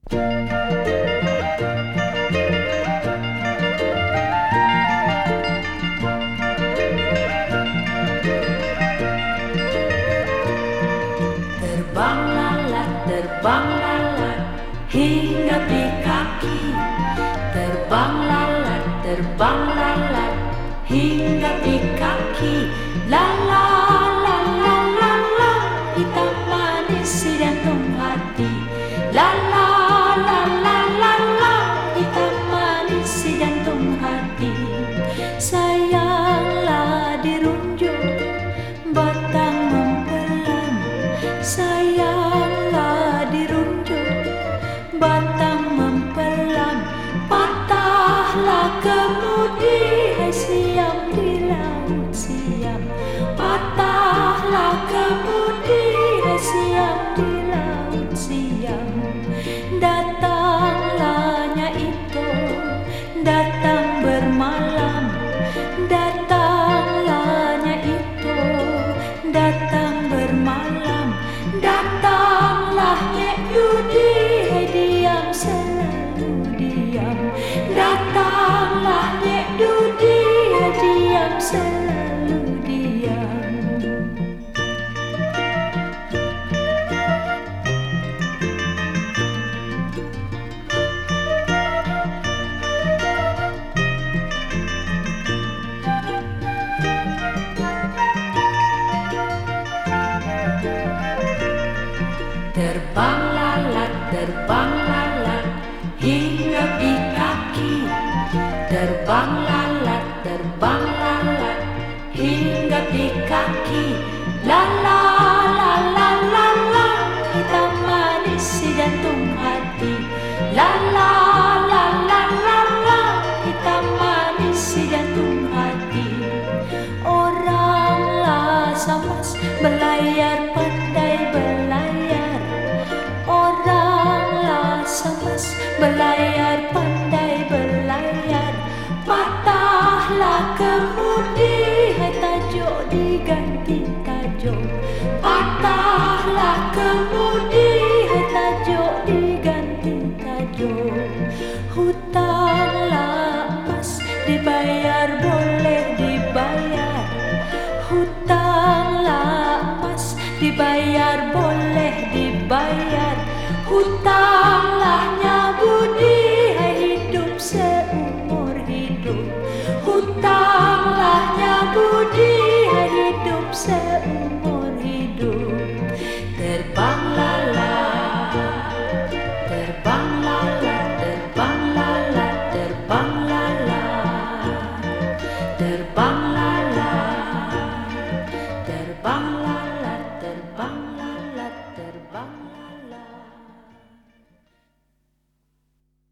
Terbang lalat hingga di kaki. Terbang lalat hingga di kaki. La la la la la la, hitam manis si jantung hati. La la la la la la, hitam manis si jantung hati. Sayanglah dirunjuk batang mempelan. Sayanglah dirunjuk batang mempelan. Patahlah kemudi, hai siam di laut siam. Patahlah kemudi, hai siam di laut siam. Datanglah Nyai Ito, datang bermalam. Datanglah Nyai Ito, datang bermalam. Datanglah Nyek Yudi, hai diam selalu diam. Datanglah Nyek Yudi, hai diam selalu diam. Terbang lalat hingga di kaki. Terbang lalat hingga di kaki. La la la la la la, hitam manis si jantung hati. La la la la la la, hitam manis si jantung hati. Oranglah samas belayar, pandai belayar. Oranglah samas belayar, pandai belayar. Patahlah kemudi, hai tajuk diganti tajuk. Patahlah kemudi, hai tajuk diganti tajuk. Hutanglah emas dibayar, boleh dibayar. Hutanglah emas dibayar, boleh dibayar. Hutanglah budi, hai hidup seumur hidup. Hutanglah budi.